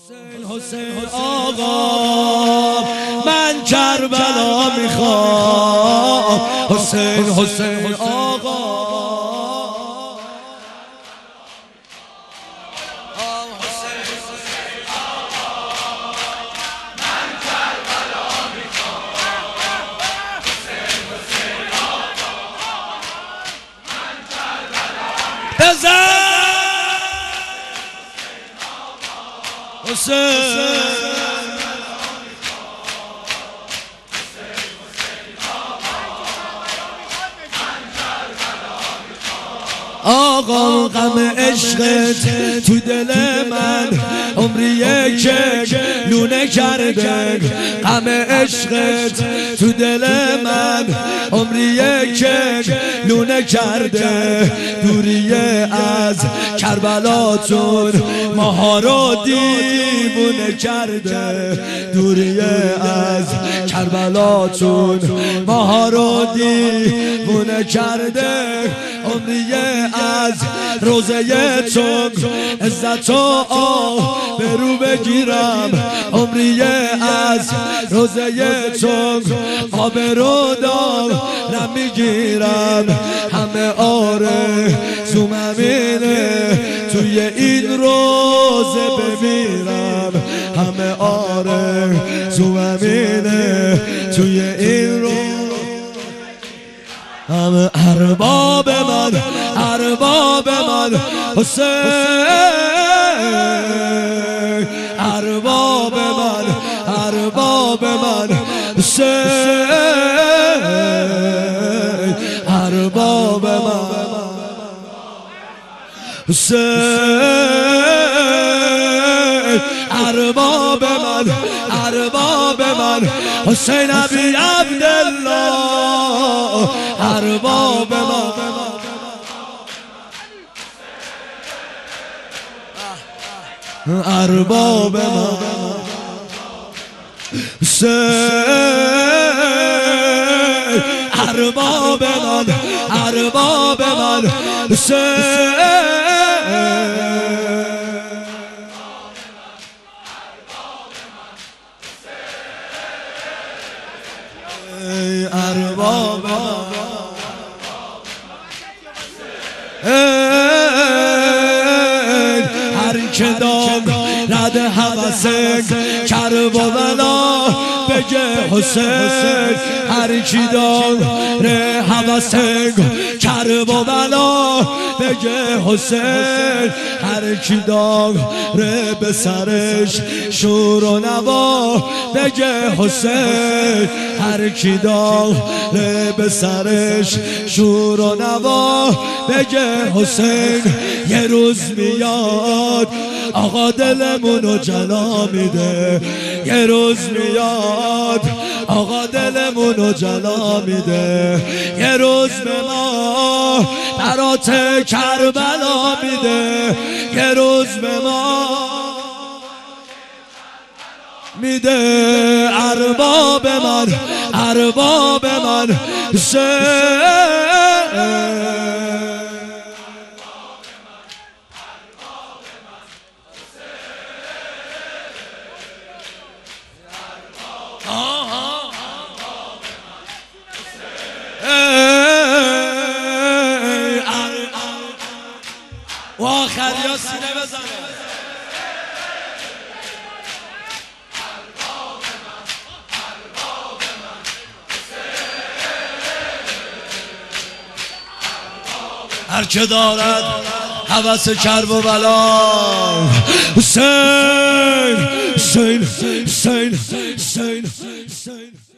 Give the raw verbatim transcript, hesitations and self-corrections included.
حسین حسین آقا من کربلا میخوام. حسین حسین آقا حسین آقا غم عشقت تو دل من عمری یک لونه کرده. غم عشقت تو دل من عمری یک لونه کرده. دوری از کربلاتون ماها رو دیوونه کرده. دوری از کربلاتون ماها رو دیوونه کرده. عمری از روزه تو عزت و آه برو بگیرم. عمری از روزه تو آبرو دارم میگیرم. همه آره زوممینه توی این روزه بمیرم. همه آره زوممینه توی این روزه. همه ارباب من ارباب من حسین ارباب من ارباب من حسین ارباب من حسین ارباب من ارباب من حسین ابی عبدالله ارباب من ارباب من حسین ارباب من ارباب من حسین ارباب هر که دارد هوس کربلا بگه حسین. هر کی داره هوس کربلا بگه حسین. هر کی داره به سرش شور و نوا بگه حسین. هر کی داره به سرش شور و نوا بگه حسین. یه روز میاد آقا دلمونو جلا میده. یه روز میاد آقا دلمونو جلا میده. یه روز به ما برات کربلا میده. یه روز به ما میده. ارباب من ارباب من حسین و آخر یا سینه بزنه. هر که دارد هوس کرب و بلا حسین حسین حسین حسین حسین